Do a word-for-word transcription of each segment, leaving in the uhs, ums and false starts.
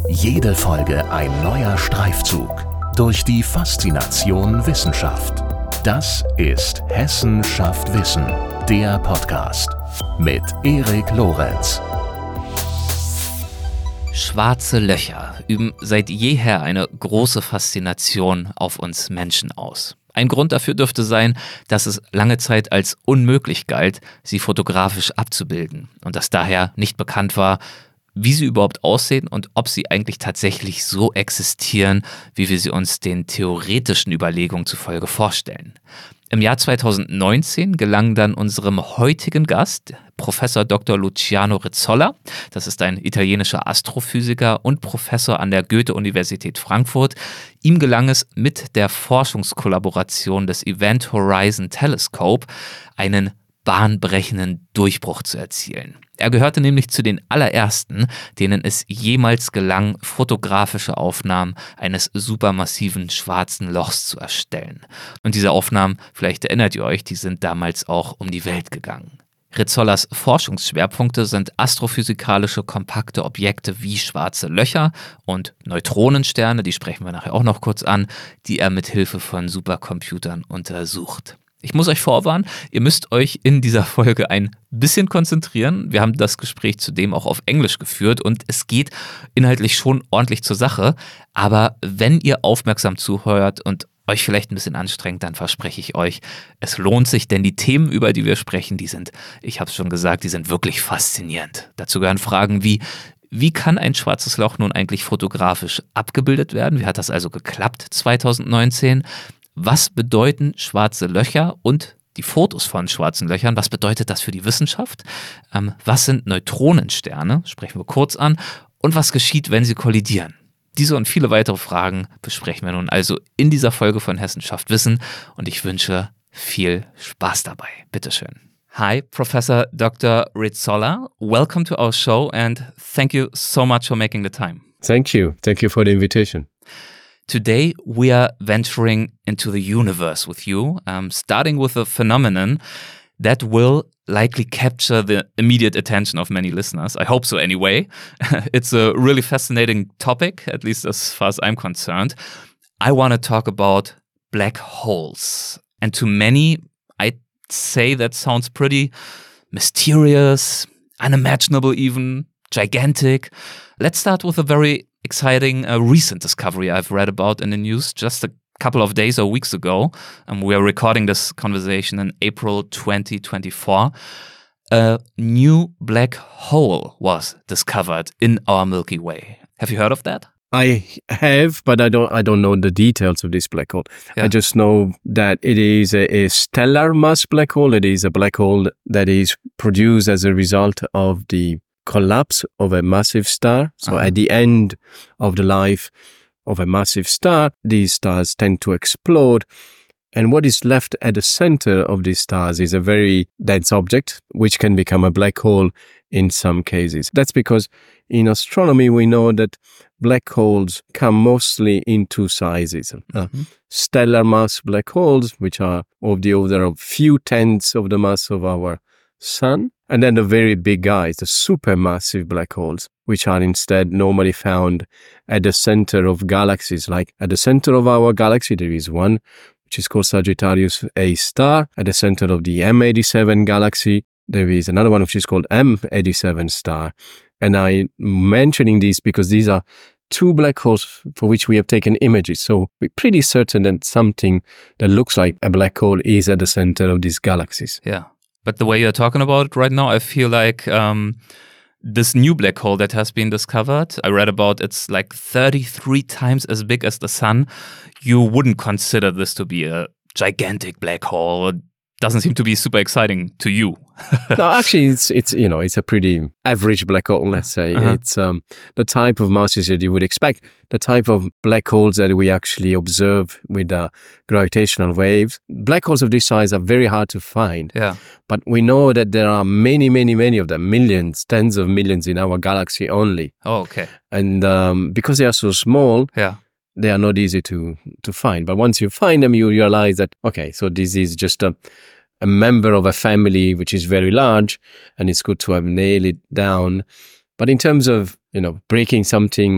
Jede Folge ein neuer Streifzug durch die Faszination Wissenschaft. Das ist Hessen schafft Wissen, der Podcast mit Erik Lorenz. Schwarze Löcher üben seit jeher eine große Faszination auf uns Menschen aus. Ein Grund dafür dürfte sein, dass es lange Zeit als unmöglich galt, sie fotografisch abzubilden und dass daher nicht bekannt war, wie sie überhaupt aussehen und ob sie eigentlich tatsächlich so existieren, wie wir sie uns den theoretischen Überlegungen zufolge vorstellen. Im Jahr zweitausendneunzehn gelang dann unserem heutigen Gast, Professor Doktor Luciano Rizzolla, das ist ein italienischer Astrophysiker und Professor an der Goethe-Universität Frankfurt, ihm gelang es mit der Forschungskollaboration des Event Horizon Telescope einen bahnbrechenden Durchbruch zu erzielen. Er gehörte nämlich zu den allerersten, denen es jemals gelang, fotografische Aufnahmen eines supermassiven schwarzen Lochs zu erstellen. Und diese Aufnahmen, vielleicht erinnert ihr euch, die sind damals auch um die Welt gegangen. Rizzollas Forschungsschwerpunkte sind astrophysikalische kompakte Objekte wie schwarze Löcher und Neutronensterne, die sprechen wir nachher auch noch kurz an, die er mit Hilfe von Supercomputern untersucht. Ich muss euch vorwarnen, ihr müsst euch in dieser Folge ein bisschen konzentrieren. Wir haben das Gespräch zudem auch auf Englisch geführt und es geht inhaltlich schon ordentlich zur Sache. Aber wenn ihr aufmerksam zuhört und euch vielleicht ein bisschen anstrengt, dann verspreche ich euch, es lohnt sich, denn die Themen, über die wir sprechen, die sind, ich habe es schon gesagt, die sind wirklich faszinierend. Dazu gehören Fragen wie, wie kann ein schwarzes Loch nun eigentlich fotografisch abgebildet werden? Wie hat das also geklappt zweitausendneunzehn? Was bedeuten schwarze Löcher und die Fotos von schwarzen Löchern? Was bedeutet das für die Wissenschaft? Ähm, was sind Neutronensterne? Sprechen wir kurz an. Und was geschieht, wenn sie kollidieren? Diese und viele weitere Fragen besprechen wir nun also in dieser Folge von Hessen schafft Wissen und ich wünsche viel Spaß dabei. Bitteschön. Hi, Professor Doktor Rizzolla. Welcome to our show and thank you so much for making the time. Thank you. Thank you for the invitation. Today, we are venturing into the universe with you, um, starting with a phenomenon that will likely capture the immediate attention of many listeners. I hope so anyway. It's a really fascinating topic, at least as far as I'm concerned. I want to talk about black holes. And to many, I'd say that sounds pretty mysterious, unimaginable even, gigantic. Let's start with a very exciting uh, recent discovery I've read about in the news just a couple of days or weeks ago. Um, we are recording this conversation in April twenty twenty-four. A new black hole was discovered in our Milky Way. Have you heard of that? I have, but I don't I don't know the details of this black hole. Yeah. I just know that it is a, a stellar mass black hole. It is a black hole that is produced as a result of the collapse of a massive star. So uh-huh. At the end of the life of a massive star, these stars tend to explode. And what is left at the center of these stars is a very dense object, which can become a black hole in some cases. That's because in astronomy, we know that black holes come mostly in two sizes. Mm-hmm. Uh, stellar mass black holes, which are of the order of few tenths of the mass of our sun. And then the very big guys, the supermassive black holes, which are instead normally found at the center of galaxies. Like at the center of our galaxy, there is one, which is called Sagittarius A star. At the center of the M eighty-seven galaxy, there is another one which is called M eighty-seven star. And I'm mentioning these because these are two black holes for which we have taken images. So we're pretty certain that something that looks like a black hole is at the center of these galaxies. Yeah. But the way you're talking about it right now, I feel like um, this new black hole that has been discovered, I read about it's like thirty-three times as big as the sun. You wouldn't consider this to be a gigantic black hole. It doesn't seem to be super exciting to you. No, actually, it's it's you know it's a pretty average black hole. Let's say uh-huh. It's um, the type of masses that you would expect, the type of black holes that we actually observe with uh, gravitational waves. Black holes of this size are very hard to find. Yeah, but we know that there are many, many, many of them, millions, tens of millions in our galaxy only. Oh, okay. And um, because they are so small, yeah. they are not easy to to find. But once you find them, you realize that okay, so this is just a a member of a family which is very large, and it's good to have nailed it down. But in terms of, you know, breaking something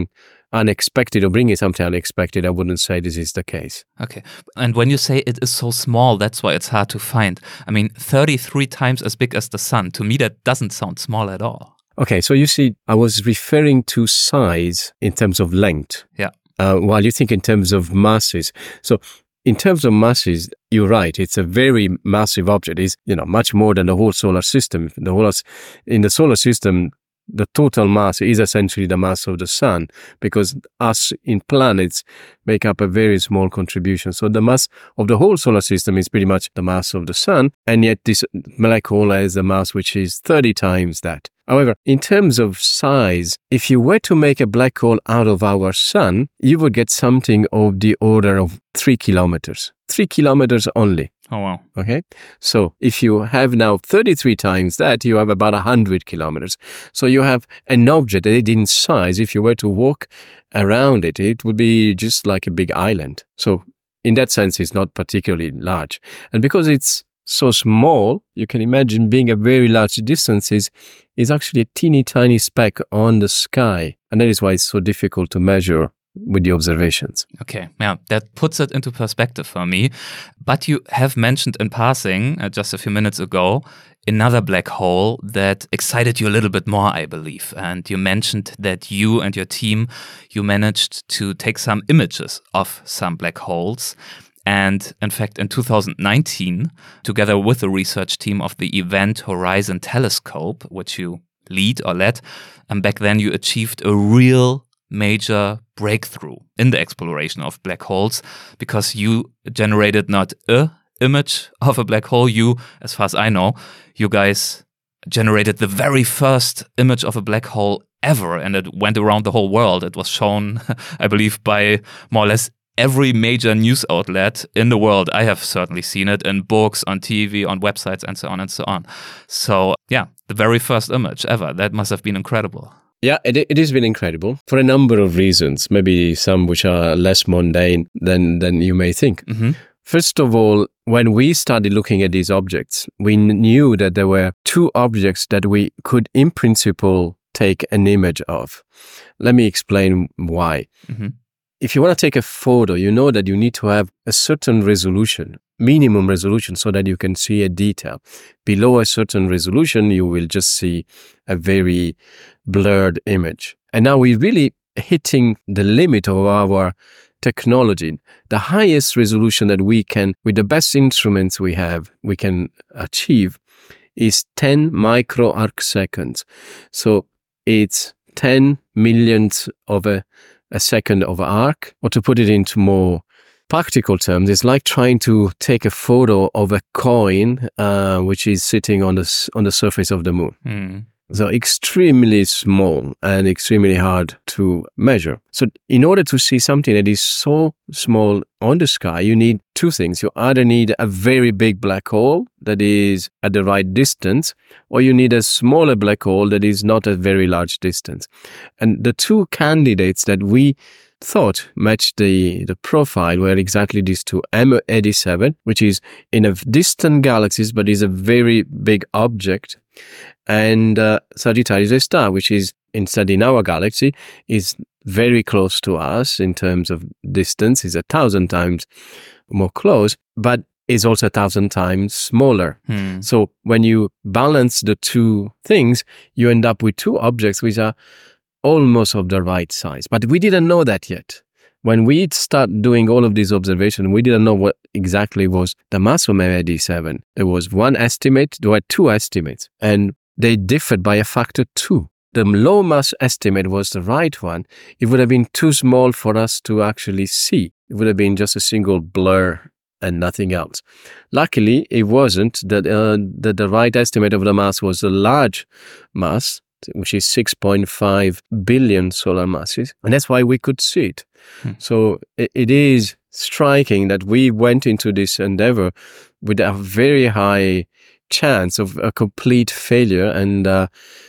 unexpected or bringing something unexpected, I wouldn't say this is the case. Okay. And when you say it is so small, that's why it's hard to find. I mean, thirty-three times as big as the sun. To me, that doesn't sound small at all. Okay, so you see, I was referring to size in terms of length. Yeah. Uh, while you think in terms of masses. So in terms of masses, you're right. It's a very massive object. It's, you know, much more than the whole solar system. The whole, in the solar system, the total mass is essentially the mass of the sun, because us in planets make up a very small contribution. So the mass of the whole solar system is pretty much the mass of the sun, and yet this black hole has a mass which is thirty times that. However, in terms of size, if you were to make a black hole out of our sun, you would get something of the order of three kilometers. Three kilometers only. Oh, wow. Okay. So if you have now thirty-three times that, you have about one hundred kilometers. So you have an object that in size, if you were to walk around it, it would be just like a big island. So in that sense, it's not particularly large. And because it's so small, you can imagine being a very large distance is, is actually a teeny tiny speck on the sky. And that is why it's so difficult to measure with the observations. Okay, yeah, that puts it into perspective for me. But you have mentioned in passing, uh, just a few minutes ago, another black hole that excited you a little bit more, I believe. And you mentioned that you and your team, you managed to take some images of some black holes. And in fact, in two thousand nineteen, together with the research team of the Event Horizon Telescope, which you lead or led, and back then you achieved a real major breakthrough in the exploration of black holes, because you generated not a image of a black hole, you, as far as I know, you guys generated the very first image of a black hole ever, and it went around the whole world. It was shown, I believe, by more or less every major news outlet in the world. I have certainly seen it in books, on T V, on websites, and so on and so on. So yeah, the very first image ever. That must have been incredible. Yeah, it it has been incredible for a number of reasons, maybe some which are less mundane than, than you may think. Mm-hmm. First of all, when we started looking at these objects, we knew that there were two objects that we could, in principle, take an image of. Let me explain why. Mm-hmm. If you want to take a photo, you know that you need to have a certain resolution, minimum resolution, so that you can see a detail. Below a certain resolution, you will just see a very blurred image. And now we're really hitting the limit of our technology. The highest resolution that we can, with the best instruments we have, we can achieve is ten micro arc seconds. So it's ten millionths of a a second of arc, or to put it into more practical terms, it's like trying to take a photo of a coin uh, which is sitting on the on the surface of the moon. Mm. So extremely small and extremely hard to measure. So in order to see something that is so small on the sky, you need two things. You either need a very big black hole that is at the right distance, or you need a smaller black hole that is not at very large distance. And the two candidates that we thought matched the, the profile were exactly these two. M eighty-seven, which is in a distant galaxies, but is a very big object, and uh, Sagittarius A star, which is instead in our galaxy, is very close to us in terms of distance, is a thousand times more close, but is also a thousand times smaller. Hmm. So when you balance the two things, you end up with two objects which are almost of the right size. But we didn't know that yet. When we start doing all of these observations, we didn't know what exactly was the mass of M eighty-seven. There was one estimate, there were two estimates, and they differed by a factor two. The low mass estimate was the right one. It would have been too small for us to actually see. It would have been just a single blur and nothing else. Luckily, it wasn't. That uh, the, the right estimate of the mass was a large mass, which is six point five billion solar masses. And that's why we could see it. Hmm. So it, it is striking that we went into this endeavor with a very high chance of a complete failure. And uh,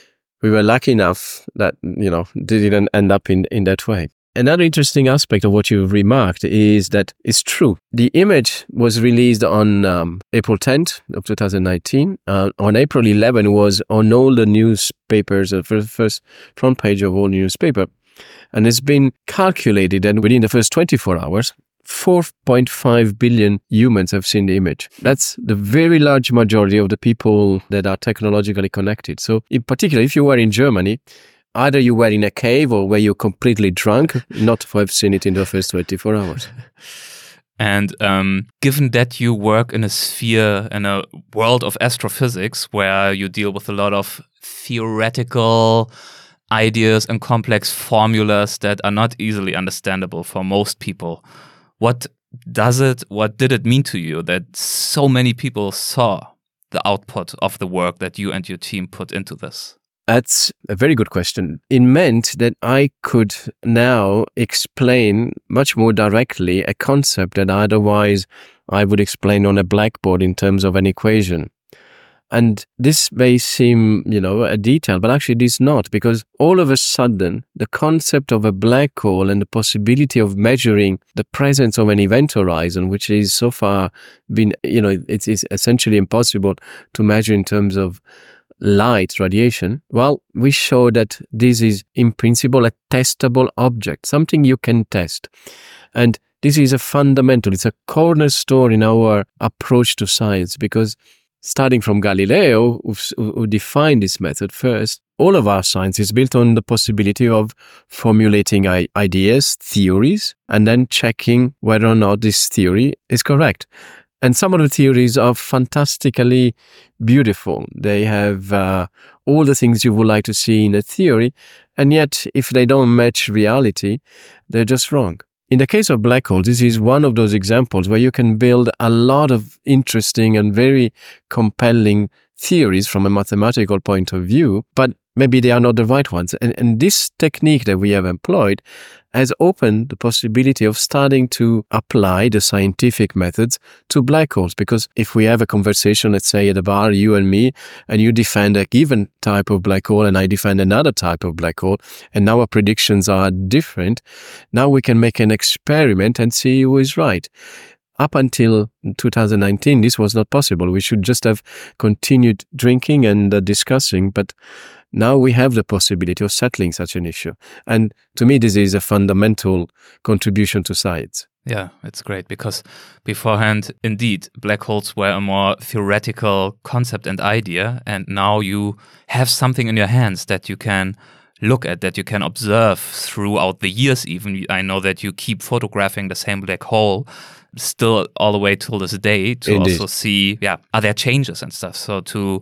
we were lucky enough that, you know, didn't end up in, in that way. Another interesting aspect of what you remarked is that it's true. The image was released on um, April tenth of two thousand nineteen. Uh, on April eleventh was on all the newspapers, the first, first front page of all newspaper. And it's been calculated that within the first twenty-four hours, four point five billion humans have seen the image. That's the very large majority of the people that are technologically connected. So in particular, if you were in Germany, either you were in a cave or were you completely drunk, not to have seen it in the first twenty-four hours. And um, given that you work in a sphere, in a world of astrophysics, where you deal with a lot of theoretical ideas and complex formulas that are not easily understandable for most people, what does it, what did it mean to you that so many people saw the output of the work that you and your team put into this? That's a very good question. It meant that I could now explain much more directly a concept that otherwise I would explain on a blackboard in terms of an equation. And this may seem, you know, a detail, but actually it is not, because all of a sudden, the concept of a black hole and the possibility of measuring the presence of an event horizon, which is so far been, you know, it's, it's essentially impossible to measure in terms of light radiation. Well, we show that this is in principle a testable object, something you can test. And this is a fundamental, it's a cornerstone in our approach to science, because starting from Galileo, who, who defined this method first, all of our science is built on the possibility of formulating ideas, theories, and then checking whether or not this theory is correct. And some of the theories are fantastically beautiful. They have uh, all the things you would like to see in a theory, and yet if they don't match reality, they're just wrong. In the case of black holes, this is one of those examples where you can build a lot of interesting and very compelling theories from a mathematical point of view, but maybe they are not the right ones. And, and this technique that we have employed has opened the possibility of starting to apply the scientific methods to black holes. Because if we have a conversation, let's say at a bar, you and me, and you defend a given type of black hole and I defend another type of black hole, and now our predictions are different, now we can make an experiment and see who is right. Up until two thousand nineteen, this was not possible. We should just have continued drinking and uh, discussing, but now we have the possibility of settling such an issue. And to me, this is a fundamental contribution to science. Yeah, it's great, because beforehand, indeed, black holes were a more theoretical concept and idea, and now you have something in your hands that you can look at, that you can observe throughout the years even. I know that you keep photographing the same black hole still all the way till this day to Indeed. Also see, yeah, are there changes and stuff? So to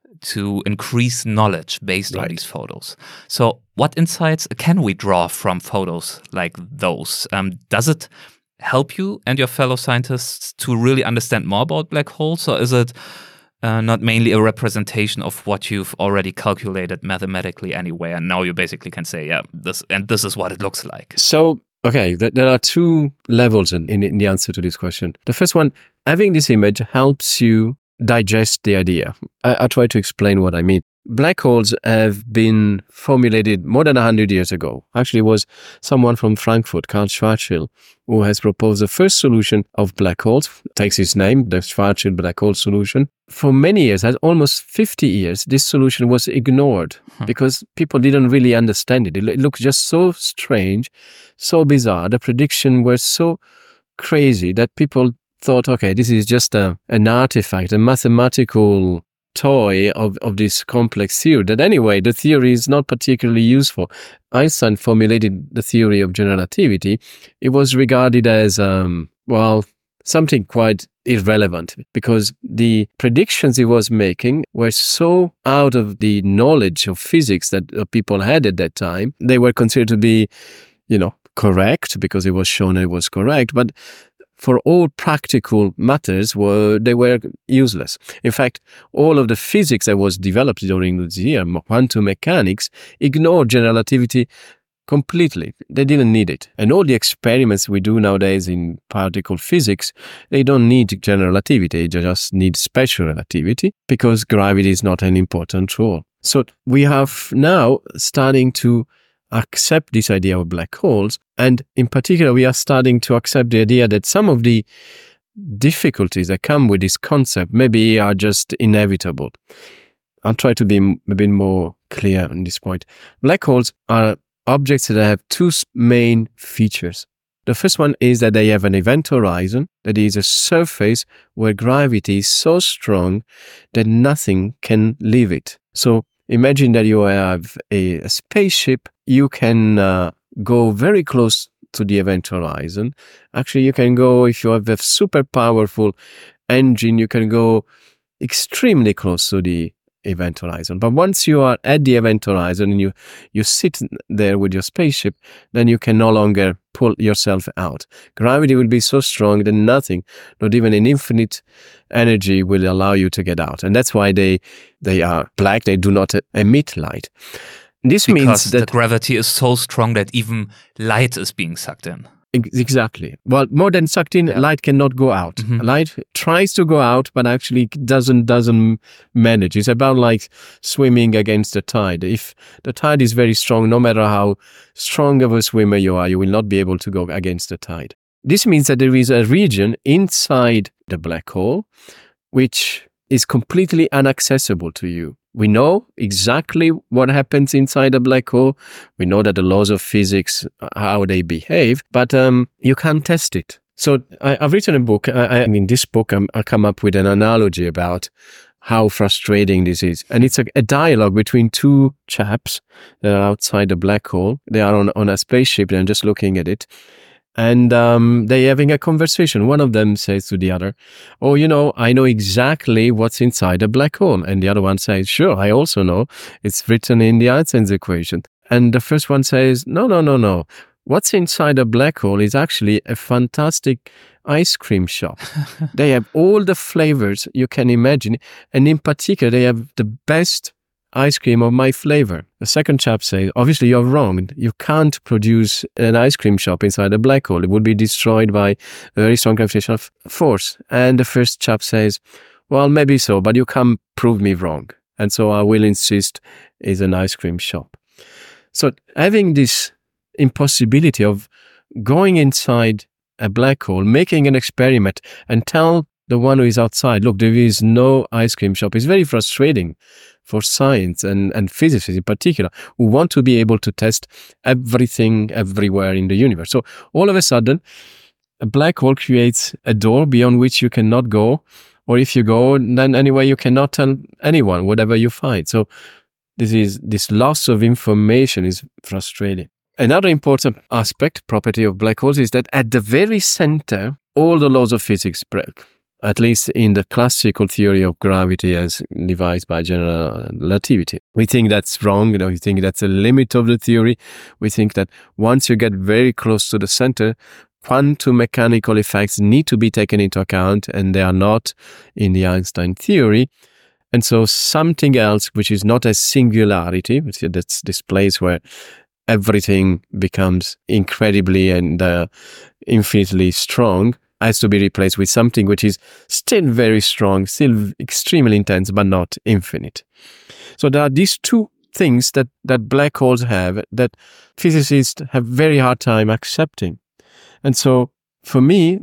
to increase knowledge based Right. on these photos. So what insights can we draw from photos like those? Um, does it help you and your fellow scientists to really understand more about black holes, or is it uh, not mainly a representation of what you've already calculated mathematically anyway, and now you basically can say, yeah, this and this is what it looks like? So, okay, th- there are two levels in, in, in the answer to this question. The first one, having this image helps you digest the idea. I, I'll try to explain what I mean. Black holes have been formulated more than one hundred years ago. Actually, it was someone from Frankfurt, Karl Schwarzschild, who has proposed the first solution of black holes. It takes his name, the Schwarzschild black hole solution. For many years, as almost fifty years, this solution was ignored hmm. because people didn't really understand it. It, it looked just so strange, so bizarre. The predictions were so crazy that people thought, okay, this is just a, an artifact, a mathematical toy of, of this complex theory, that anyway, the theory is not particularly useful. Einstein formulated the theory of general relativity. It was regarded as, um, well, something quite irrelevant, because the predictions he was making were so out of the knowledge of physics that uh, people had at that time. They were considered to be, you know, correct because it was shown it was correct, but for all practical matters, were they were useless. In fact, all of the physics that was developed during this year, quantum mechanics, ignored general relativity completely. They didn't need it. And all the experiments we do nowadays in particle physics, they don't need general relativity. They just need special relativity, because gravity is not an important role. So we have now starting to accept this idea of black holes. And in particular, we are starting to accept the idea that some of the difficulties that come with this concept maybe are just inevitable. I'll try to be a bit more clear on this point. Black holes are objects that have two main features. The first one is that they have an event horizon, that is a surface where gravity is so strong that nothing can leave it. So imagine that you have a, a spaceship, you can uh, go very close to the event horizon. Actually, you can go, if you have a super powerful engine, you can go extremely close to the event horizon. But once you are at the event horizon and you, you sit there with your spaceship, then you can no longer pull yourself out. Gravity will be so strong that nothing, not even an infinite energy, will allow you to get out. And that's why they they are black. They do not emit light. This because means that the gravity is so strong that even light is being sucked in. Exactly. Well, more than sucked in, yeah. light cannot go out. Mm-hmm. Light tries to go out, but actually doesn't doesn't manage. It's about like swimming against the tide. If the tide is very strong, no matter how strong of a swimmer you are, you will not be able to go against the tide. This means that there is a region inside the black hole which is completely inaccessible to you. We know exactly what happens inside a black hole. We know that the laws of physics, how they behave, but um, you can't test it. So I, I've written a book. I, I, in this book, I'm, I come up with an analogy about how frustrating this is. And it's a, a dialogue between two chaps that are outside the black hole. They are on, on a spaceship and just looking at it. And um, they're having a conversation. One of them says to the other, oh, you know, I know exactly what's inside a black hole. And the other one says, sure, I also know. It's written in the Einstein's equation. And the first one says, no, no, no, no. What's inside a black hole is actually a fantastic ice cream shop. They have all the flavors you can imagine. And in particular, they have the best ice cream of my flavor. The second chap says, obviously you're wrong. You can't produce an ice cream shop inside a black hole. It would be destroyed by a very strong gravitational force. And the first chap says, well, maybe so, but you can't prove me wrong. And so I will insist it's an ice cream shop. So having this impossibility of going inside a black hole, making an experiment and tell the one who is outside, look, there is no ice cream shop, is very frustrating for science and, and physicists in particular, who want to be able to test everything everywhere in the universe. So all of a sudden, a black hole creates a door beyond which you cannot go, or if you go, then anyway, you cannot tell anyone whatever you find. So this is this loss of information is frustrating. Another important aspect, property of black holes, is that at the very center, all the laws of physics break. At least in the classical theory of gravity as devised by general relativity. We think that's wrong, you know, we think that's a limit of the theory. We think that once you get very close to the center, quantum mechanical effects need to be taken into account, and they are not in the Einstein theory. And so something else, which is not a singularity, which is that's this place where everything becomes incredibly and uh, infinitely strong, has to be replaced with something which is still very strong, still extremely intense, but not infinite. So there are these two things that, that black holes have that physicists have very hard time accepting. And so for me,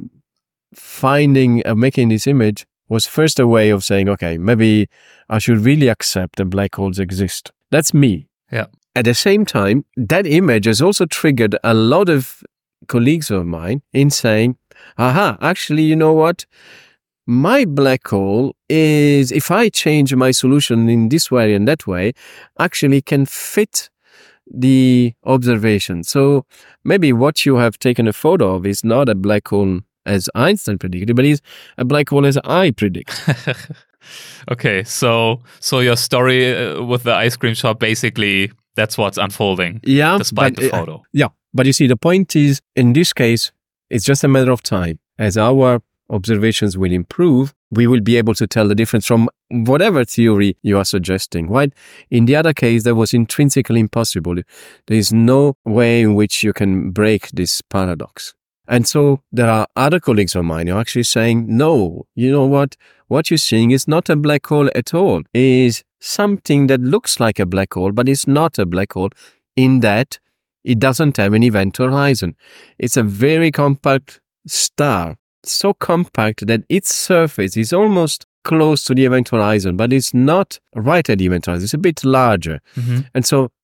finding, uh, making this image was first a way of saying, okay, maybe I should really accept that black holes exist. That's me. Yeah. At the same time, that image has also triggered a lot of colleagues of mine in saying, aha, actually, you know what? My black hole is, if I change my solution in this way and that way, actually can fit the observation. So maybe what you have taken a photo of is not a black hole as Einstein predicted, but is a black hole as I predict. Okay, so so your story uh, with the ice cream shop, basically, that's what's unfolding, yeah, despite but, the photo. Uh, yeah, but you see, the point is, in this case, it's just a matter of time. As our observations will improve, we will be able to tell the difference from whatever theory you are suggesting. While in the other case, that was intrinsically impossible. There is no way in which you can break this paradox. And so there are other colleagues of mine who are actually saying, no, you know what? What you're seeing is not a black hole at all. It is something that looks like a black hole, but it's not a black hole in that it doesn't have an event horizon. It's a very compact star, so compact that its surface is almost close to the event horizon, but it's not right at the event horizon. It's a bit larger. Mm-hmm. And so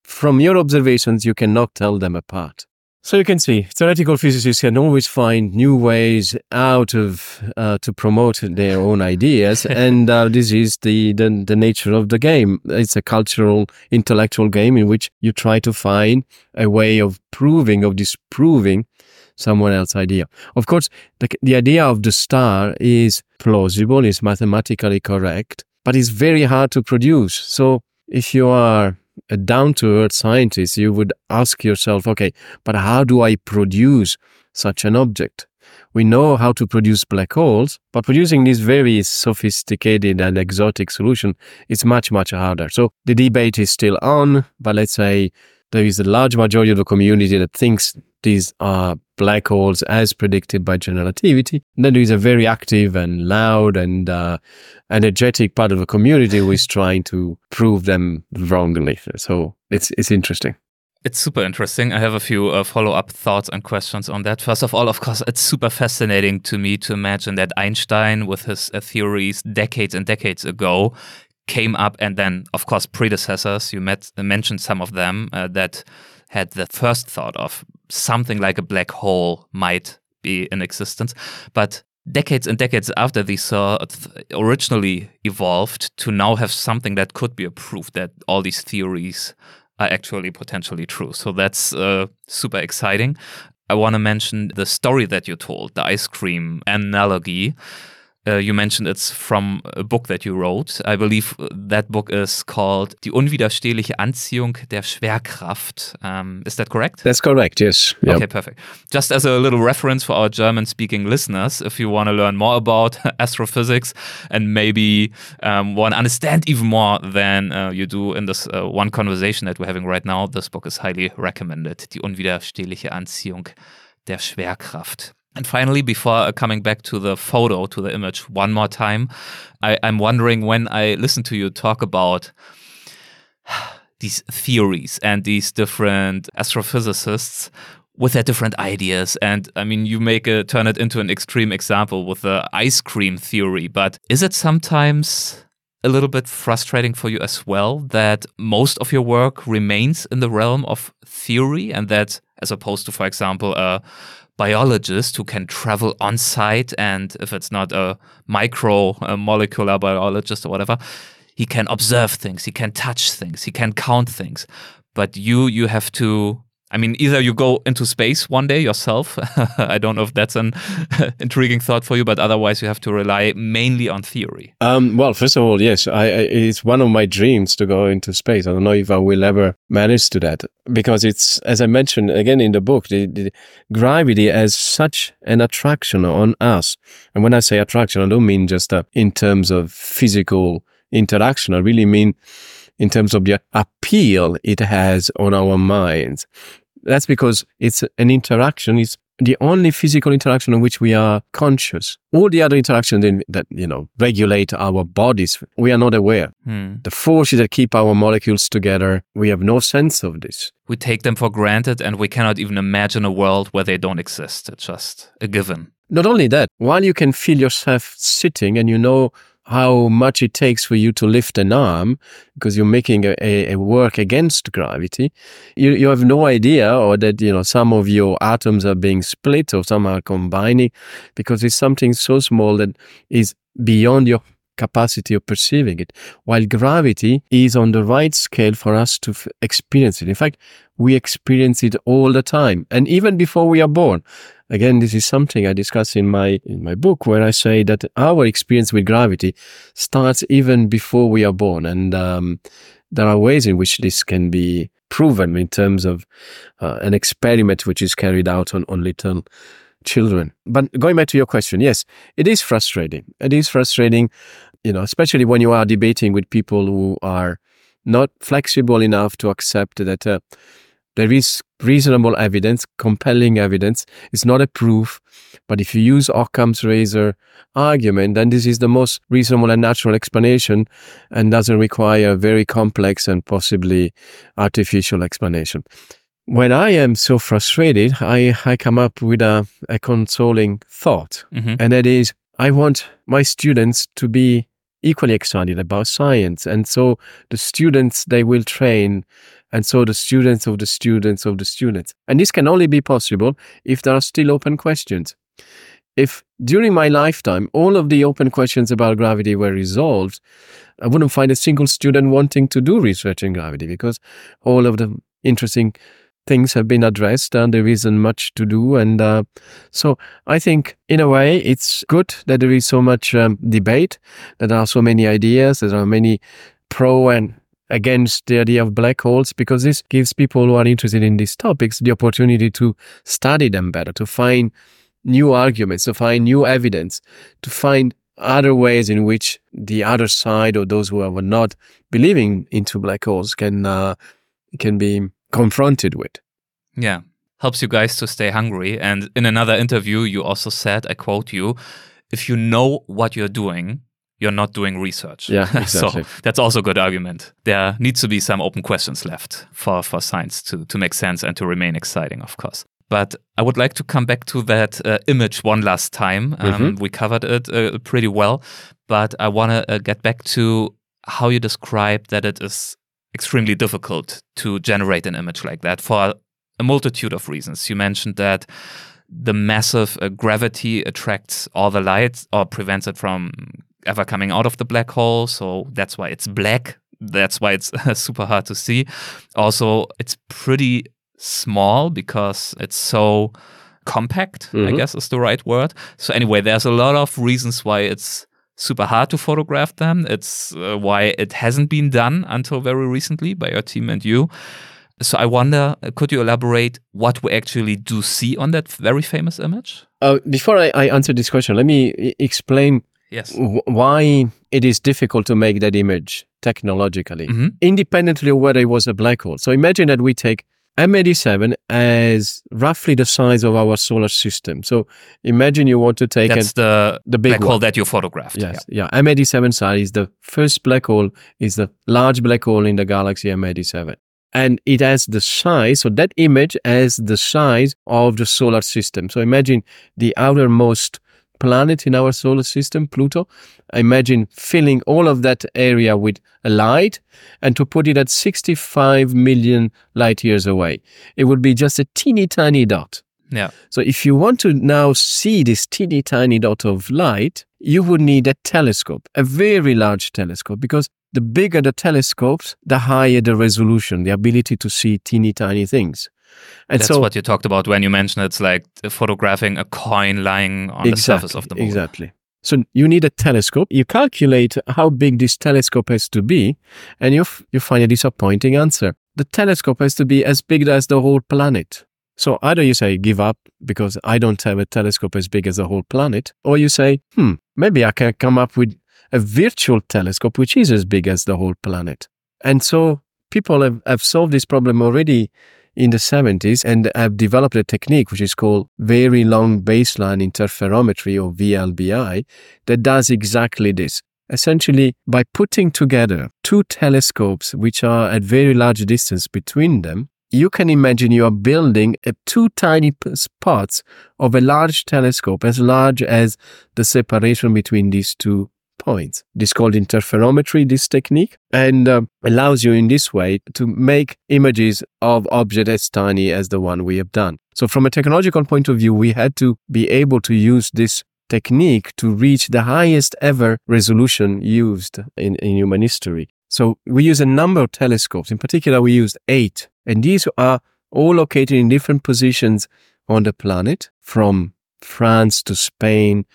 from your observations, you cannot tell them apart. So you can see, theoretical physicists can always find new ways out of uh, to promote their own ideas, and uh, this is the, the the nature of the game. It's a cultural, intellectual game in which you try to find a way of proving, of disproving someone else's idea. Of course, the the idea of the star is plausible, is mathematically correct, but it's very hard to produce. So if you are a down-to-earth scientist, you would ask yourself, okay, but how do I produce such an object? We know how to produce black holes, but producing this very sophisticated and exotic solution is much, much harder. So the debate is still on, but let's say there is a large majority of the community that thinks these are black holes as predicted by general relativity. And then there is a very active and loud and uh, energetic part of the community who is trying to prove them wrongly. So it's it's interesting. It's super interesting. I have a few uh, follow-up thoughts and questions on that. First of all, of course, it's super fascinating to me to imagine that Einstein, with his uh, theories decades and decades ago, came up, and then, of course, predecessors, you met, mentioned some of them, uh, that had the first thought of something like a black hole might be in existence. But decades and decades after these thoughts originally evolved to now have something that could be a proof that all these theories are actually potentially true. So that's uh, super exciting. I want to mention the story that you told, the ice cream analogy. Uh, you mentioned it's from a book that you wrote. I believe that book is called Die unwiderstehliche Anziehung der Schwerkraft. Um, is that correct? That's correct, yes. Okay, yep. Perfect. Just as a little reference for our German-speaking listeners, if you want to learn more about astrophysics and maybe um, want to understand even more than uh, you do in this uh, one conversation that we're having right now, this book is highly recommended. Die unwiderstehliche Anziehung der Schwerkraft. And finally, before coming back to the photo, to the image one more time, I, I'm wondering, when I listen to you talk about these theories and these different astrophysicists with their different ideas, and I mean, you make a, turn it into an extreme example with the ice cream theory, but is it sometimes a little bit frustrating for you as well that most of your work remains in the realm of theory, and that, as opposed to, for example, a biologist who can travel on site, and if it's not a micro a molecular biologist or whatever, he can observe things, he can touch things, he can count things. But you, you have to, I mean, either you go into space one day yourself. I don't know if that's an intriguing thought for you, but otherwise you have to rely mainly on theory. Um, well, first of all, yes, I, I, it's one of my dreams to go into space. I don't know if I will ever manage to that, because it's, as I mentioned again in the book, the, the gravity has such an attraction on us. And when I say attraction, I don't mean just uh, in terms of physical interaction. I really mean in terms of the appeal it has on our minds. That's because it's an interaction, it's the only physical interaction in which we are conscious. All the other interactions in, that, you know, regulate our bodies, we are not aware. Hmm. The forces that keep our molecules together, we have no sense of this. We take them for granted, and we cannot even imagine a world where they don't exist. It's just a given. Not only that, while you can feel yourself sitting and you know how much it takes for you to lift an arm because you're making a, a, a work against gravity, you, you have no idea, or that, you know, some of your atoms are being split or some are combining, because it's something so small that is beyond your capacity of perceiving it, while gravity is on the right scale for us to f- experience it. In fact, we experience it all the time, and even before we are born. Again, this is something I discuss in my in my book, where I say that our experience with gravity starts even before we are born, and um, there are ways in which this can be proven in terms of uh, an experiment which is carried out on, on little children. But going back to your question, yes, it is frustrating. It is frustrating, you know, especially when you are debating with people who are not flexible enough to accept that uh, there is reasonable evidence, compelling evidence. It's not a proof, but if you use Occam's razor argument, then this is the most reasonable and natural explanation and doesn't require a very complex and possibly artificial explanation. When I am so frustrated, I, I come up with a, a consoling thought, mm-hmm. and that is, I want my students to be equally excited about science. And so the students, they will train And so the students of the students of the students. And this can only be possible if there are still open questions. If during my lifetime, all of the open questions about gravity were resolved, I wouldn't find a single student wanting to do research in gravity, because all of the interesting things have been addressed and there isn't much to do. And uh, so I think in a way it's good that there is so much um, debate, that there are so many ideas, there are many pro and against the idea of black holes, because this gives people who are interested in these topics the opportunity to study them better, to find new arguments, to find new evidence, to find other ways in which the other side, or those who are not believing into black holes, can uh, can be confronted with. Yeah, helps you guys to stay hungry. And in another interview, you also said, I quote you, if you know what you're doing, you're not doing research. Yeah, exactly. So that's also a good argument. There needs to be some open questions left for, for science to, to make sense and to remain exciting, of course. But I would like to come back to that uh, image one last time. Um, mm-hmm. We covered it uh, pretty well, but I want to uh, get back to how you describe that it is extremely difficult to generate an image like that for a multitude of reasons. You mentioned that the massive uh, gravity attracts all the light or prevents it from ever coming out of the black hole. So that's why it's black. That's why it's super hard to see. Also, it's pretty small because it's so compact, mm-hmm. I guess is the right word. So anyway, there's a lot of reasons why it's super hard to photograph them. It's uh, why it hasn't been done until very recently by your team and you. So I wonder, could you elaborate what we actually do see on that very famous image? Uh, before I, I answer this question, let me I- explain yes. w- why it is difficult to make that image technologically, mm-hmm. independently of whether it was a black hole. So imagine that we take M eighty-seven as roughly the size of our solar system. So imagine you want to take That's an, the, the big black one. hole that you photographed. Yes, yeah. yeah. M eighty-seven size is the first black hole, is the large black hole in the galaxy M eighty-seven. And it has the size, so that image has the size of the solar system. So imagine the outermost planet in our solar system, Pluto. Imagine filling all of that area with a light, and to put it at sixty-five million light years away, it would be just a teeny tiny dot. Yeah. So if you want to now see this teeny tiny dot of light, you would need a telescope, a very large telescope, because the bigger the telescopes, the higher the resolution, the ability to see teeny tiny things. And That's so, what you talked about when you mentioned it's like photographing a coin lying on exactly, the surface of the moon. Exactly. So you need a telescope. You calculate how big this telescope has to be, and you f- you find a disappointing answer. The telescope has to be as big as the whole planet. So either you say, give up because I don't have a telescope as big as the whole planet, or you say, hmm, maybe I can come up with a virtual telescope which is as big as the whole planet. And so people have, have solved this problem already in the seventies and have developed a technique which is called Very Long Baseline Interferometry, or V L B I, that does exactly this. Essentially, by putting together two telescopes which are at very large distance between them, you can imagine you are building a two tiny spots of a large telescope as large as the separation between these two points. This is called interferometry, this technique, and uh, allows you in this way to make images of objects as tiny as the one we have done. So from a technological point of view, we had to be able to use this technique to reach the highest ever resolution used in, in human history. So we use a number of telescopes. In particular, we used eight, and these are all located in different positions on the planet, from France to Spain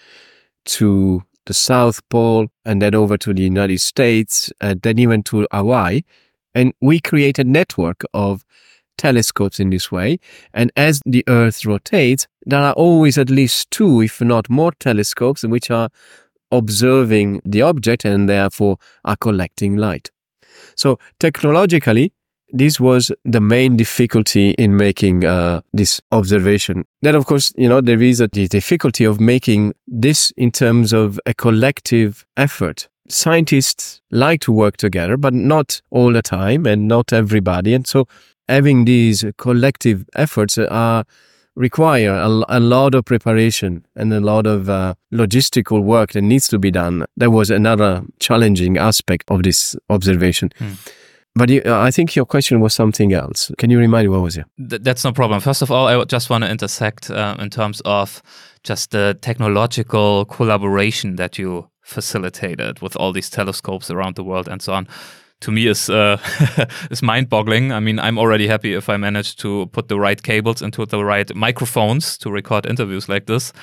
to the South Pole, and then over to the United States, and then even to Hawaii. And we create a network of telescopes in this way. And as the Earth rotates, there are always at least two, if not more, telescopes which are observing the object and therefore are collecting light. So technologically, this was the main difficulty in making uh, this observation. Then, of course, you know, there is a, the difficulty of making this in terms of a collective effort. Scientists like to work together, but not all the time and not everybody. And so having these collective efforts are require a, a lot of preparation and a lot of uh, logistical work that needs to be done. That was another challenging aspect of this observation. Hmm. But you, uh, I think your question was something else. Can you remind me what was it? Th- that's no problem. First of all, I just want to intersect uh, in terms of just the technological collaboration that you facilitated with all these telescopes around the world and so on. To me, is uh, is mind-boggling. I mean, I'm already happy if I manage to put the right cables into the right microphones to record interviews like this.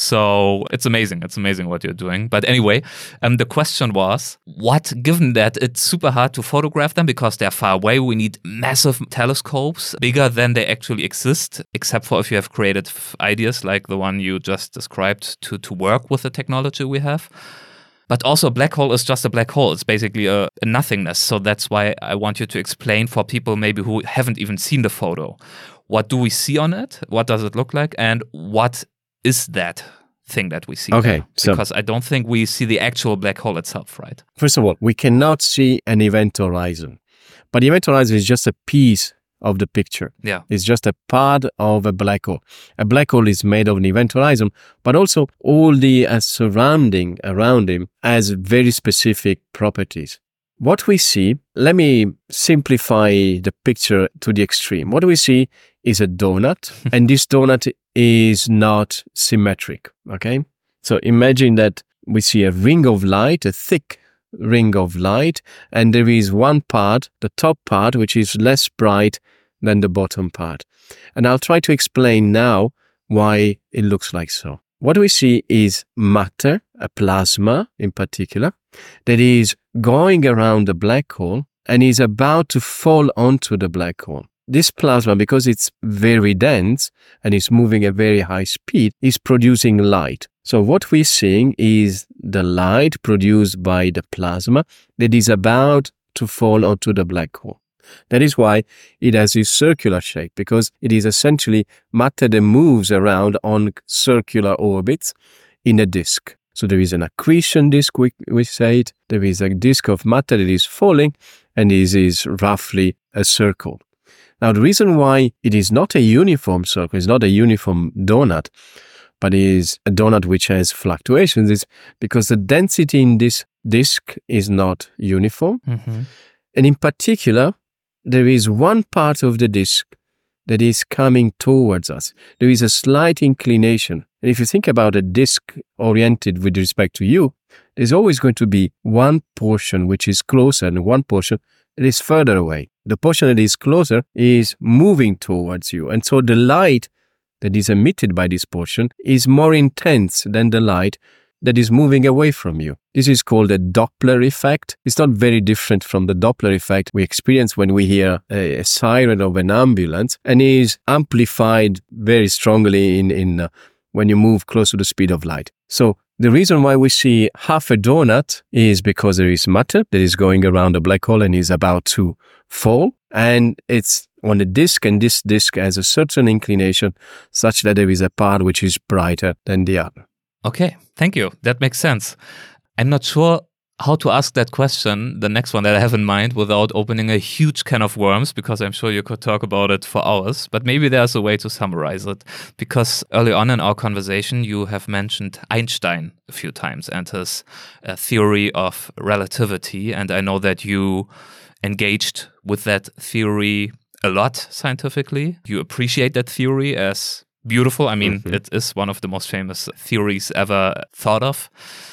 So it's amazing. It's amazing what you're doing. But anyway, um, the question was, what, given that it's super hard to photograph them because they're far away, we need massive telescopes, bigger than they actually exist, except for if you have created ideas like the one you just described to, to work with the technology we have. But also a black hole is just a black hole. It's basically a, a nothingness. So that's why I want you to explain for people maybe who haven't even seen the photo. What do we see on it? What does it look like? And what is that thing that we see? Okay. There? So because I don't think we see the actual black hole itself, right? First of all, we cannot see an event horizon. But the event horizon is just a piece of the picture. Yeah. It's just a part of a black hole. A black hole is made of an event horizon, but also all the uh, surrounding around him has very specific properties. What we see, let me simplify the picture to the extreme. What we see is a donut, and this donut is not symmetric, okay? So imagine that we see a ring of light, a thick ring of light, and there is one part, the top part, which is less bright than the bottom part. And I'll try to explain now why it looks like so. What we see is matter, a plasma in particular, that is going around the black hole and is about to fall onto the black hole. This plasma, because it's very dense and is moving at very high speed, is producing light. So what we're seeing is the light produced by the plasma that is about to fall onto the black hole. That is why it has this circular shape, because it is essentially matter that moves around on circular orbits in a disk. So there is an accretion disk, we, we say it. There is a disk of matter that is falling, and this is roughly a circle. Now, the reason why it is not a uniform circle, it's not a uniform donut, but is a donut which has fluctuations, is because the density in this disk is not uniform. Mm-hmm. And in particular, there is one part of the disk that is coming towards us. There is a slight inclination. And if you think about a disk oriented with respect to you, there's always going to be one portion which is closer and one portion that is further away. The portion that is closer is moving towards you. And so the light that is emitted by this portion is more intense than the light that is moving away from you. This is called a Doppler effect. It's not very different from the Doppler effect we experience when we hear a, a siren of an ambulance, and is amplified very strongly in, in uh, when you move close to the speed of light. So the reason why we see half a donut is because there is matter that is going around a black hole and is about to fall, and it's on a disk, and this disk has a certain inclination such that there is a part which is brighter than the other. Okay, thank you. That makes sense. I'm not sure how to ask that question, the next one that I have in mind, without opening a huge can of worms, because I'm sure you could talk about it for hours. But maybe there's a way to summarize it, because early on in our conversation, you have mentioned Einstein a few times and his uh, theory of relativity. And I know that you engaged with that theory a lot scientifically. You appreciate that theory as beautiful. I mean, mm-hmm. It is one of the most famous theories ever thought of.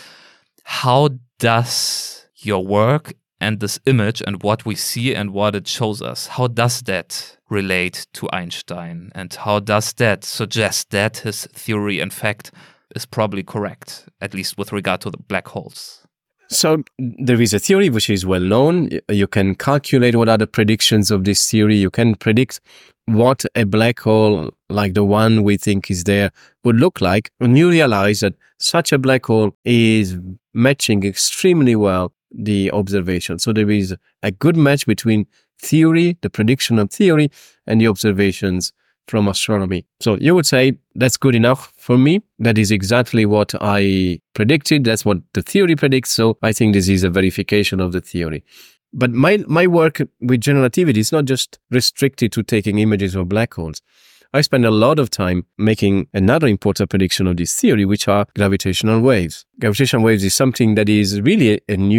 How does your work and this image and what we see and what it shows us, how does that relate to Einstein? And how does that suggest that his theory, in fact, is probably correct, at least with regard to the black holes? So there is a theory which is well known. You can calculate what are the predictions of this theory. You can predict what a black hole like the one we think is there would look like. And you realize that such a black hole is matching extremely well the observation. So there is a good match between theory, the prediction of theory, and the observations from astronomy. So you would say that's good enough for me. That is exactly what I predicted. That's what the theory predicts. So I think this is a verification of the theory. But my, my work with general relativity is not just restricted to taking images of black holes. I spend a lot of time making another important prediction of this theory, which are gravitational waves. Gravitational waves is something that is really a, a new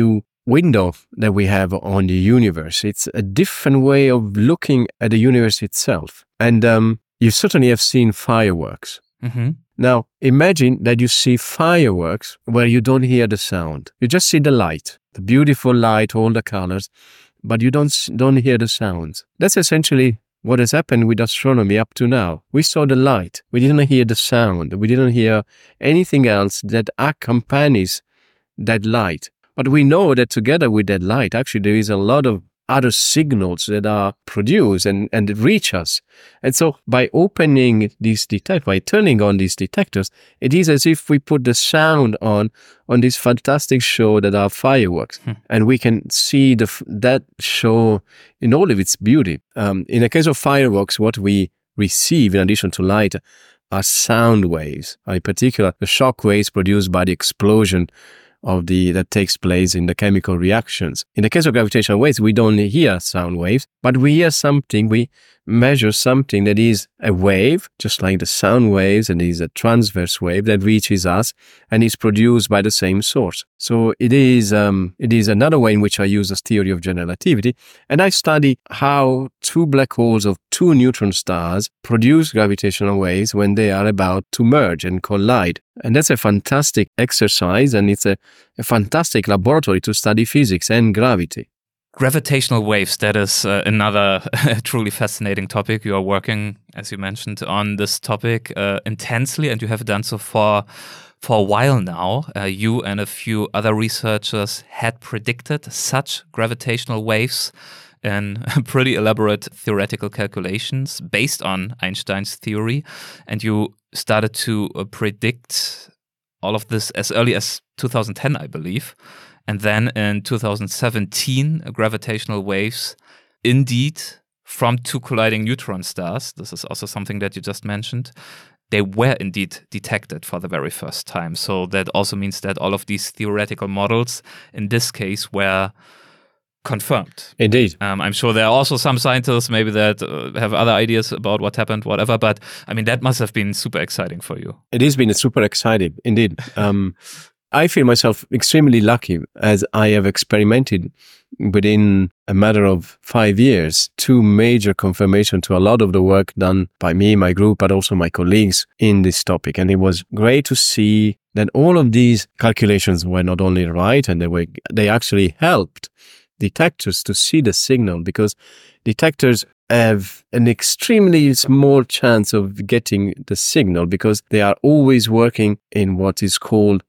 window that we have on the universe. It's a different way of looking at the universe itself. And um, you certainly have seen fireworks. Mm-hmm. Now, imagine that you see fireworks where you don't hear the sound. You just see the light, the beautiful light, all the colors, but you don't don't hear the sounds. That's essentially what has happened with astronomy up to now. We saw the light. We didn't hear the sound. We didn't hear anything else that accompanies that light. But we know that together with that light, actually, there is a lot of other signals that are produced and, and reach us. And so by opening these detectors, by turning on these detectors, it is as if we put the sound on on this fantastic show that are fireworks. Hmm. And we can see the that show in all of its beauty. Um, in the case of fireworks, what we receive in addition to light are sound waves, in particular the shock waves produced by the explosion of the that takes place in the chemical reactions. In the case of gravitational waves, we don't hear sound waves, but we hear something, we measure something that is a wave, just like the sound waves, and is a transverse wave that reaches us and is produced by the same source. So it is um, it is another way in which I use this theory of general relativity, and I study how two black holes of two neutron stars produce gravitational waves when they are about to merge and collide. And that's a fantastic exercise, and it's a, a fantastic laboratory to study physics and gravity. Gravitational waves, that is uh, another truly fascinating topic. You are working, as you mentioned, on this topic uh, intensely, and you have done so for, for a while now. Uh, you and a few other researchers had predicted such gravitational waves in pretty elaborate theoretical calculations based on Einstein's theory, and you started to uh, predict all of this as early as two thousand ten, I believe. And then in two thousand seventeen, uh, gravitational waves, indeed, from two colliding neutron stars, this is also something that you just mentioned, they were indeed detected for the very first time. So that also means that all of these theoretical models, in this case, were confirmed. Indeed. Um, I'm sure there are also some scientists maybe that uh, have other ideas about what happened, whatever. But I mean, that must have been super exciting for you. It has been super exciting, indeed. Um, I feel myself extremely lucky as I have experimented within a matter of five years, two major confirmations to a lot of the work done by me, my group, but also my colleagues in this topic. And it was great to see that all of these calculations were not only right, and they were, they actually helped detectors to see the signal, because detectors have an extremely small chance of getting the signal because they are always working in what is called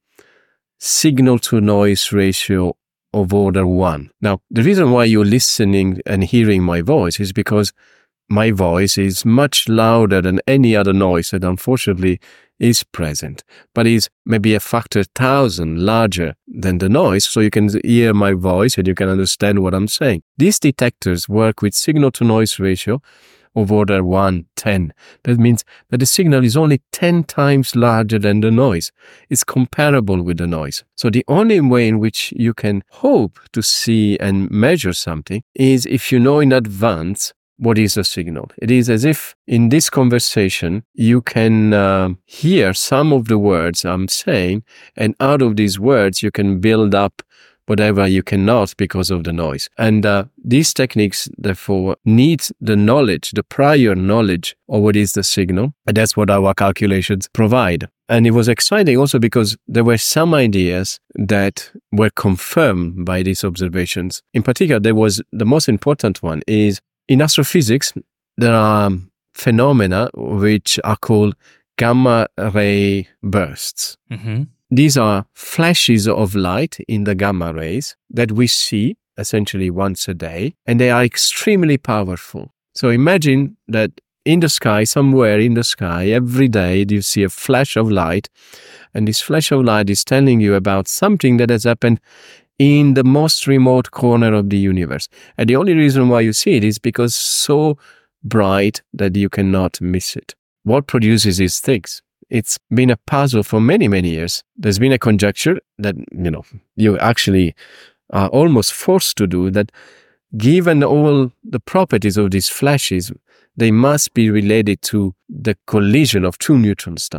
signal to noise ratio of order one. Now, the reason why you're listening and hearing my voice is because my voice is much louder than any other noise that unfortunately is present, but is maybe a factor thousand larger than the noise, so you can hear my voice and you can understand what I'm saying. These detectors work with signal to noise ratio of order one ten. That means that the signal is only ten times larger than the noise. It's comparable with the noise. So the only way in which you can hope to see and measure something is if you know in advance what is the signal. It is as if in this conversation you can uh, hear some of the words I'm saying, and out of these words you can build up whatever you cannot because of the noise. And uh, these techniques, therefore, need the knowledge, the prior knowledge of what is the signal. And that's what our calculations provide. And it was exciting also because there were some ideas that were confirmed by these observations. In particular, there was the most important one is in astrophysics, there are phenomena which are called gamma ray bursts. Mm-hmm. These are flashes of light in the gamma rays that we see essentially once a day, and they are extremely powerful. So imagine that in the sky, somewhere in the sky, every day you see a flash of light, and this flash of light is telling you about something that has happened in the most remote corner of the universe. And the only reason why you see it is because it's so bright that you cannot miss it. What produces these things? It's been a puzzle for many, many years. There's been a conjecture that, you know, you actually are almost forced to do, that given all the properties of these flashes, they must be related to the collision of two neutron stars.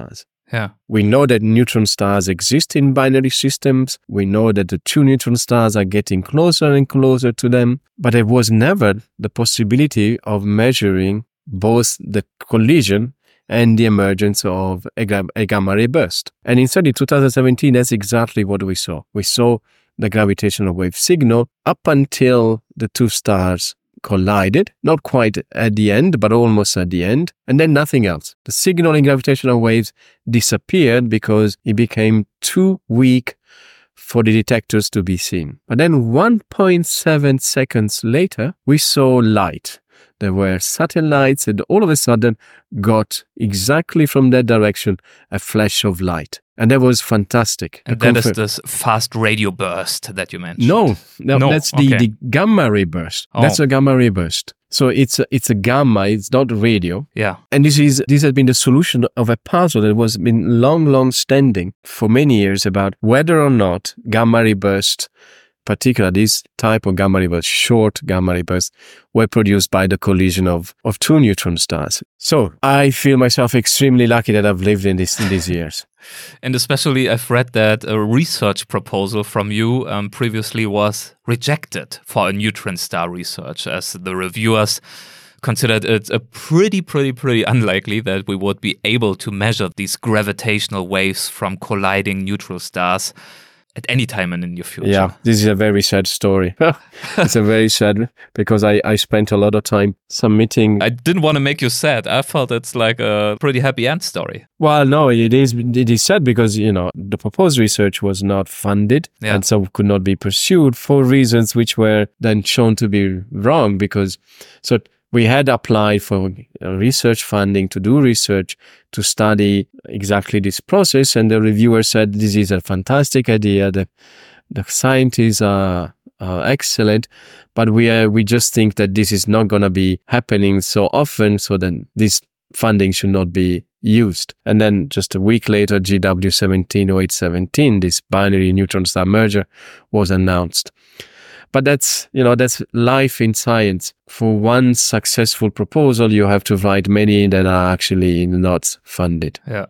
Yeah. We know that neutron stars exist in binary systems. We know that the two neutron stars are getting closer and closer to them. But there was never the possibility of measuring both the collision and the emergence of a, a gamma ray burst. And instead, in two thousand seventeen, that's exactly what we saw. We saw the gravitational wave signal up until the two stars collided, not quite at the end, but almost at the end, and then nothing else. The signal in gravitational waves disappeared because it became too weak for the detectors to be seen. But then one point seven seconds later, we saw light. There were satellites and all of a sudden got exactly from that direction a flash of light. And that was fantastic. And that is this fast radio burst that you mentioned. No, no, no that's the, okay. the gamma ray burst. Oh. That's a gamma ray burst. So it's a, it's a gamma, it's not radio. Yeah. And this is this has been the solution of a puzzle that was been long, long standing for many years about whether or not gamma ray burst, particularly this type of gamma ray burst, short gamma ray bursts, were produced by the collision of, of two neutron stars. So I feel myself extremely lucky that I've lived in, this, in these years. And especially I've read that a research proposal from you um, previously was rejected for a neutron star research, as the reviewers considered it a pretty, pretty, pretty unlikely that we would be able to measure these gravitational waves from colliding neutron stars at any time in the near future. Yeah, this is a very sad story. It's a very sad, because I, I spent a lot of time submitting. I didn't want to make you sad. I felt it's like a pretty happy end story. Well, no, it is it is sad because, you know, the proposed research was not funded Yeah. and so could not be pursued for reasons which were then shown to be wrong, because so we had applied for research funding to do research to study exactly this process, and the reviewer said this is a fantastic idea. The the scientists are, are excellent, but we are, we just think that this is not going to be happening so often, so then this funding should not be used. And then just a week later, G W seventeen oh eight seventeen, this binary neutron star merger, was announced. But that's, you know, that's life in science. For one successful proposal, you have to write many that are actually not funded. Yeah.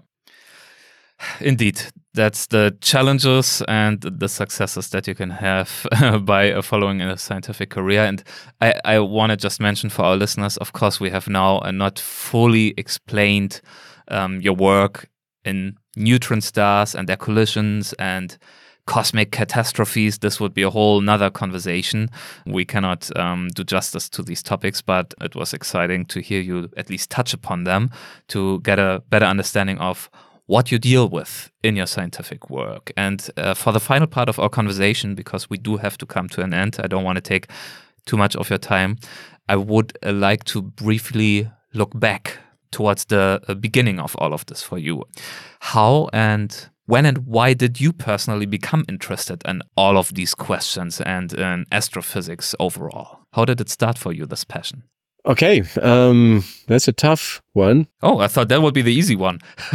Indeed. That's the challenges and the successes that you can have by following a scientific career. And I, I want to just mention for our listeners, of course, we have now a not fully explained um, your work in neutron stars and their collisions and cosmic catastrophes. This would be a whole nother conversation. We cannot um, do justice to these topics, but it was exciting to hear you at least touch upon them to get a better understanding of what you deal with in your scientific work. And uh, for the final part of our conversation, because we do have to come to an end, I don't want to take too much of your time, I would uh, like to briefly look back towards the uh, beginning of all of this for you. How and when and why did you personally become interested in all of these questions and in astrophysics overall? How did it start for you, this passion? Okay, um, that's a tough one. Oh, I thought that would be the easy one.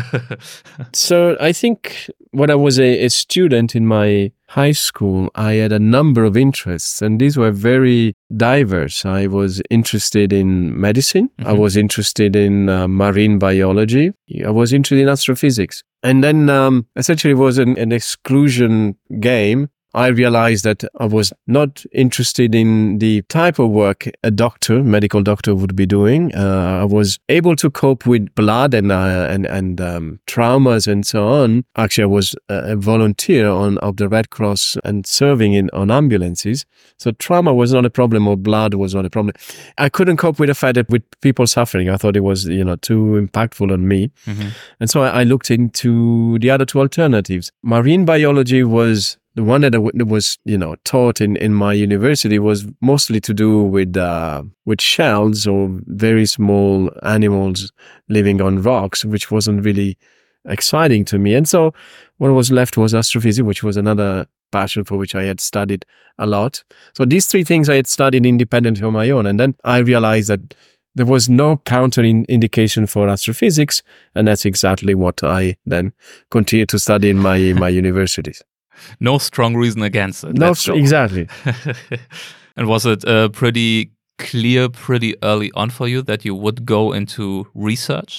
So I think when I was a, a student in my high school, I had a number of interests, and these were very diverse. I was interested in medicine. Mm-hmm. I was interested in uh, marine biology. I was interested in astrophysics. And then um, essentially it was an, an exclusion game. I realized that I was not interested in the type of work a doctor, medical doctor would be doing. Uh, I was able to cope with blood and uh, and and um, traumas and so on. Actually, I was a volunteer on of the Red Cross and serving in on ambulances. So trauma was not a problem, or blood was not a problem. I couldn't cope with the fact that with people suffering. I thought it was, you know, too impactful on me. Mm-hmm. And so I, I looked into the other two alternatives. Marine biology was the one that was, you know, taught in, in my university was mostly to do with uh, with shells or very small animals living on rocks, which wasn't really exciting to me. And so what was left was astrophysics, which was another passion for which I had studied a lot. So these three things I had studied independently on my own. And then I realized that there was no counter indication for astrophysics. And that's exactly what I then continued to study in my, my universities. No strong reason against it. No, exactly. And was it uh, pretty clear, pretty early on for you that you would go into research?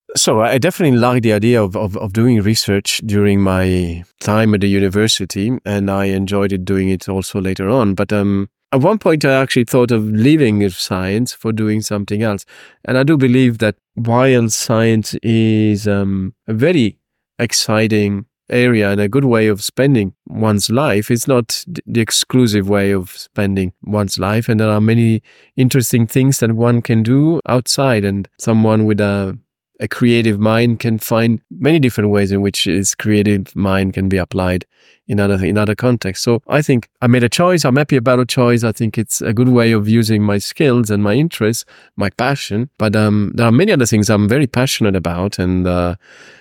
So I definitely like the idea of, of, of doing research during my time at the university, and I enjoyed it doing it also later on. But um, at one point, I actually thought of leaving science for doing something else. And I do believe that while science is um, a very exciting area and a good way of spending one's life, it's not the exclusive way of spending one's life. And there are many interesting things that one can do outside, and someone with a A creative mind can find many different ways in which his creative mind can be applied in other in other contexts. So I think I made a choice. I'm happy about a choice. I think it's a good way of using my skills and my interests, my passion. But um, there are many other things I'm very passionate about, and uh,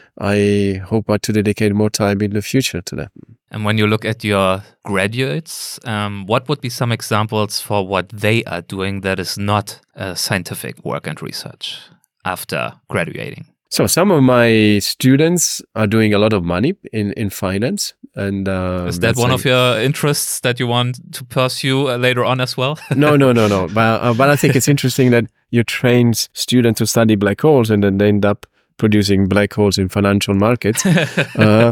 I hope to dedicate more time in the future to that. And when you look at your graduates, um, what would be some examples for what they are doing that is not uh, scientific work and research after graduating? So some of my students are doing a lot of money in, in finance. And uh, is that one like, of your interests that you want to pursue uh, later on as well? no, no, no, no. But, uh, but I think it's interesting that you train students to study black holes and then they end up producing black holes in financial markets. uh,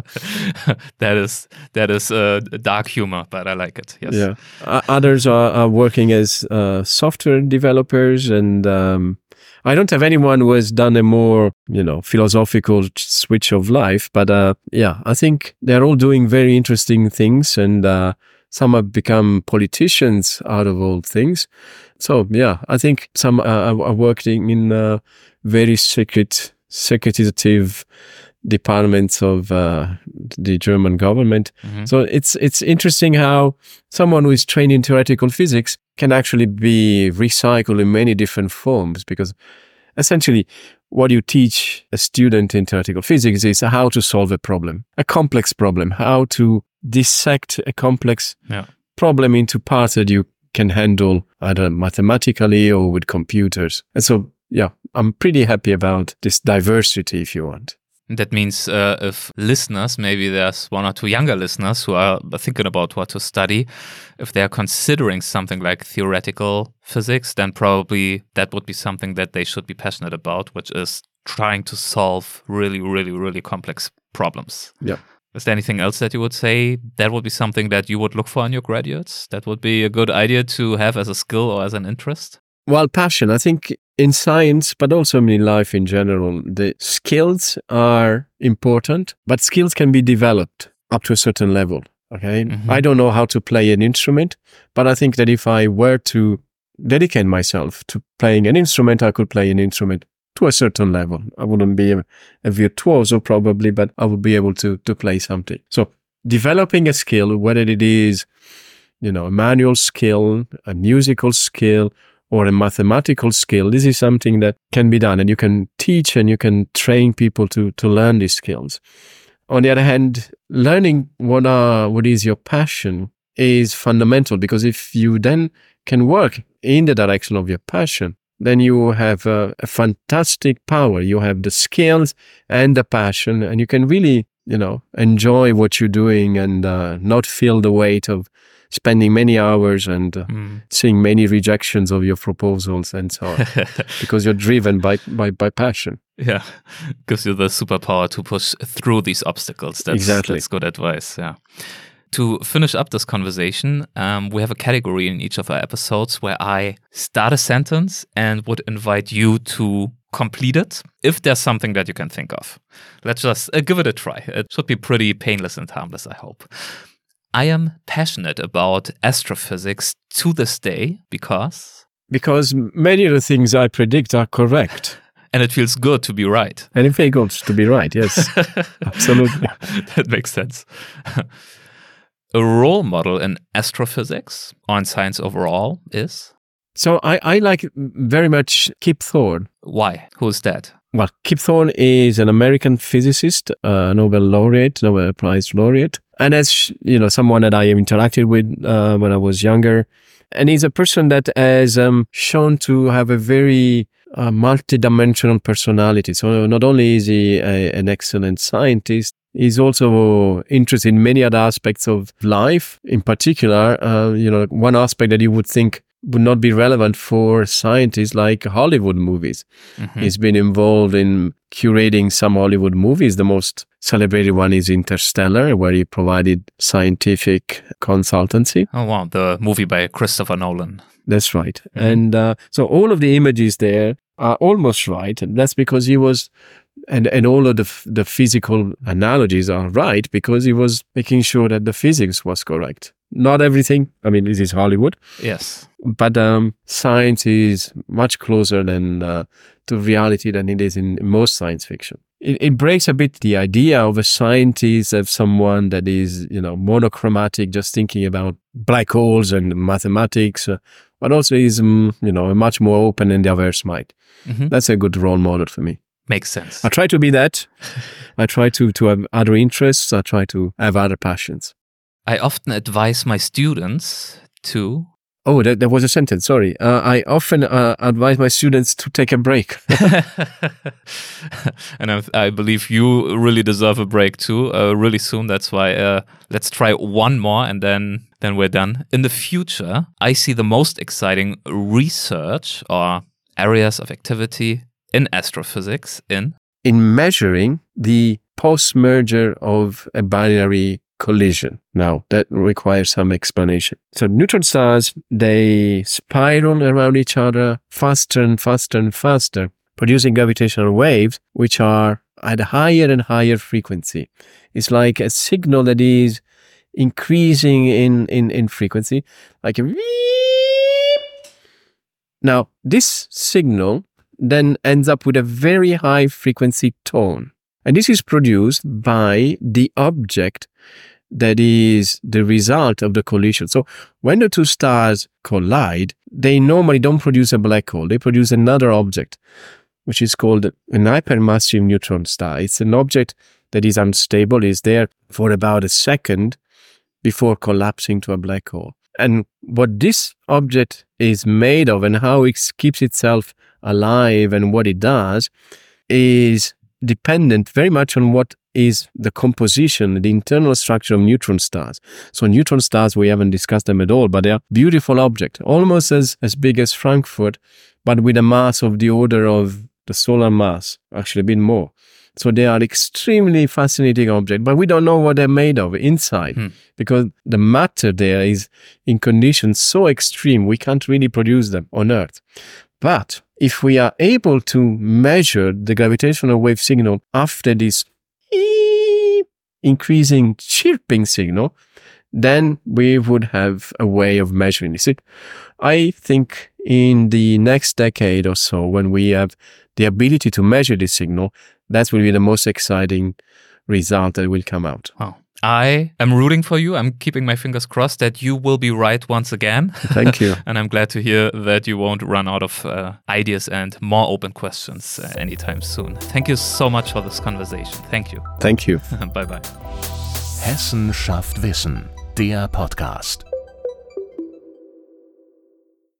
that is that is uh, dark humor, but I like it. Yes. Yeah. Uh, others are, are working as uh, software developers, and um, I don't have anyone who has done a more, you know, philosophical switch of life. But uh, yeah, I think they're all doing very interesting things, and uh, some have become politicians out of all things. So yeah, I think some uh, are working in uh, very secret. secretive departments of uh, the German government. Mm-hmm. So it's it's interesting how someone who is trained in theoretical physics can actually be recycled in many different forms, because essentially what you teach a student in theoretical physics is how to solve a problem, a complex problem, how to dissect a complex yeah. problem into parts that you can handle either mathematically or with computers. And so yeah, I'm pretty happy about this diversity, if you want. That means uh, if listeners, maybe there's one or two younger listeners who are thinking about what to study, if they're considering something like theoretical physics, then probably that would be something that they should be passionate about, which is trying to solve really, really, really complex problems. Yeah. Is there anything else that you would say that would be something that you would look for in your graduates? That would be a good idea to have as a skill or as an interest? Well, passion, I think in science, but also in life in general, the skills are important, but skills can be developed up to a certain level. Okay. Mm-hmm. I don't know how to play an instrument, but I think that if I were to dedicate myself to playing an instrument, I could play an instrument to a certain level. I wouldn't be a, a virtuoso probably, but I would be able to, to play something. So developing a skill, whether it is, you know, a manual skill, a musical skill, or a mathematical skill, this is something that can be done, and you can teach and you can train people to, to learn these skills. On the other hand, learning what are, what is your passion is fundamental, because if you then can work in the direction of your passion, then you have a, a fantastic power. You have the skills and the passion, and you can really, you know, enjoy what you're doing and uh, not feel the weight of spending many hours and uh, mm. seeing many rejections of your proposals and so on, because you're driven by, by, by passion. Yeah, gives you the superpower to push through these obstacles. That's, exactly. That's good advice, yeah. To finish up this conversation, um, we have a category in each of our episodes where I start a sentence and would invite you to complete it, if there's something that you can think of. Let's just uh, give it a try. It should be pretty painless and harmless, I hope. I am passionate about astrophysics to this day because... Because many of the things I predict are correct. And it feels good to be right. And it feels good to be right, yes. Absolutely. That makes sense. A role model in astrophysics or in science overall is? So I, I like very much Kip Thorne. Why? Who's that? Well, Kip Thorne is an American physicist, a Nobel laureate, Nobel Prize laureate. And as, you know, someone that I interacted with uh, when I was younger. And he's a person that has um, shown to have a very uh, multidimensional personality. So not only is he a, an excellent scientist, he's also interested in many other aspects of life. In particular, uh, you know, one aspect that you would think would not be relevant for scientists like Hollywood movies. Mm-hmm. He's been involved in curating some Hollywood movies. The most celebrated one is Interstellar, where he provided scientific consultancy. Oh, wow. The movie by Christopher Nolan. That's right. Mm-hmm. And uh, so all of the images there are almost right. And that's because he was, and, and all of the, f- the physical analogies are right because he was making sure that the physics was correct. Not everything. I mean, this is Hollywood. Yes. But um, science is much closer than uh, to reality than it is in, in most science fiction. It, it breaks a bit the idea of a scientist as someone that is, you know, monochromatic, just thinking about black holes and mathematics, uh, but also is, um, you know, a much more open and diverse mind. Mm-hmm. That's a good role model for me. Makes sense. I try to be that. I try to, to have other interests. I try to have other passions. I often advise my students to... Oh, that, that was a sentence. Sorry. Uh, I often uh, advise my students to take a break. And I, I believe you really deserve a break too, uh, really soon. That's why uh, let's try one more and then, then we're done. In the future, I see the most exciting research or areas of activity in astrophysics in... In measuring the post-merger of a binary collision. Now, that requires some explanation. So neutron stars, they spiral around each other faster and faster and faster, producing gravitational waves, which are at a higher and higher frequency. It's like a signal that is increasing in, in, in frequency, like a beep. Now, this signal then ends up with a very high frequency tone. And this is produced by the object that is the result of the collision. So when the two stars collide, they normally don't produce a black hole. They produce another object, which is called an hypermassive neutron star. It's an object that is unstable, is there for about a second before collapsing to a black hole. And what this object is made of and how it keeps itself alive and what it does is dependent very much on what is the composition, the internal structure of neutron stars. So neutron stars, we haven't discussed them at all, but they are beautiful objects, almost as, as big as Frankfurt, but with a mass of the order of the solar mass, actually a bit more. So they are extremely fascinating objects, but we don't know what they're made of inside hmm. because the matter there is in conditions so extreme, we can't really produce them on Earth. But if we are able to measure the gravitational wave signal after this increasing chirping signal, then we would have a way of measuring this. I think in the next decade or so, when we have the ability to measure this signal, that will be the most exciting result that will come out. Wow. I am rooting for you. I'm keeping my fingers crossed that you will be right once again. Thank you. And I'm glad to hear that you won't run out of uh, ideas and more open questions uh, anytime soon. Thank you so much for this conversation. Thank you. Thank you. Bye-bye. Hessen schafft Wissen, der Podcast.